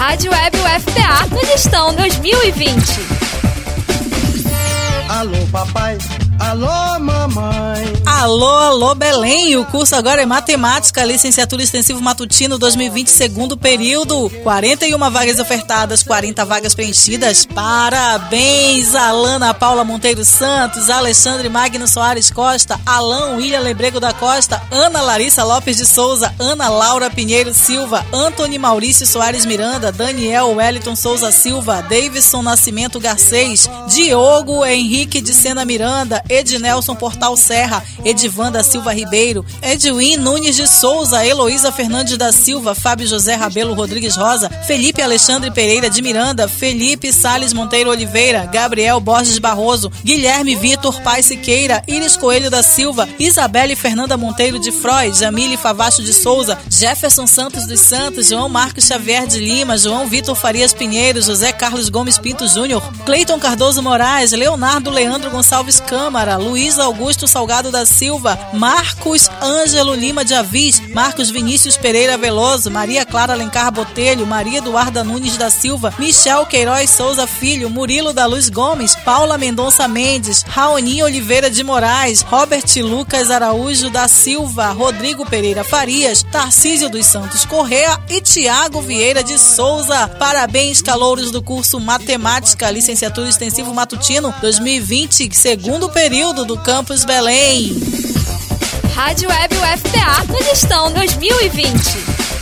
Rádio Web UFPA no Gestão 2020. Alô, papai. Alô, mamãe. Alô, Belém. O curso agora é Matemática, Licenciatura Extensivo Matutino 2020, segundo período. 41 vagas ofertadas, 40 vagas preenchidas. Parabéns, Alana Paula Monteiro Santos, Alexandre Magno Soares Costa, Alan William Lebrego da Costa, Ana Larissa Lopes de Souza, Ana Laura Pinheiro Silva, Antony Maurício Soares Miranda, Daniel Wellington Souza Silva, Davidson Nascimento Garcês, Diogo Henrique de Sena Miranda, Ednelson Portal Serra, Edivanda Silva Ribeiro, Edwin Nunes de Souza, Heloísa Fernandes da Silva, Fábio José Rabelo Rodrigues Rosa, Felipe Alexandre Pereira de Miranda, Felipe Salles Monteiro Oliveira, Gabriel Borges Barroso, Guilherme Vitor Paz Siqueira, Iris Coelho da Silva, Isabelle Fernanda Monteiro de Froy, Jamile Favacho de Souza, Jefferson Santos dos Santos, João Marcos Xavier de Lima, João Vitor Farias Pinheiro, José Carlos Gomes Pinto Júnior, Cleiton Cardoso Moraes, Leonardo Leandro Gonçalves Câmara, Luiz Augusto Salgado da Silva, Marcos Ângelo Lima de Avis, Marcos Vinícius Pereira Veloso, Maria Clara Alencar Botelho, Maria Eduarda Nunes da Silva, Michel Queiroz Souza Filho, Murilo da Luz Gomes, Paula Mendonça Mendes, Raoni Oliveira de Moraes, Robert Lucas Araújo da Silva, Rodrigo Pereira Farias, Tarcísio dos Santos Correa e Tiago Vieira de Souza. Parabéns, calouros do curso Matemática, Licenciatura Extensivo Matutino 2020, segundo período do Campus Belém. Rádio Web UFPA no Gestão 2020.